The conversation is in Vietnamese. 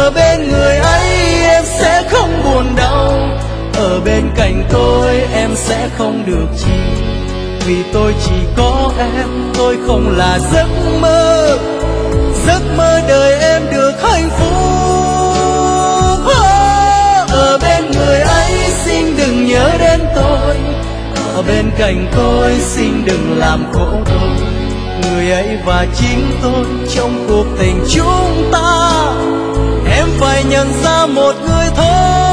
ở bên người ấy em sẽ không buồn đau, ở bên cạnh tôi em sẽ không được chi, vì tôi chỉ có em, tôi không là giấc mơ, giấc mơ đời em được hạnh phúc. Ở bên người ấy xin đừng nhớ đến tôi, ở bên cạnh tôi xin đừng làm khổ tôi, người ấy và chính tôi trong cuộc tình chúng ta, em phải nhận ra một người thôi.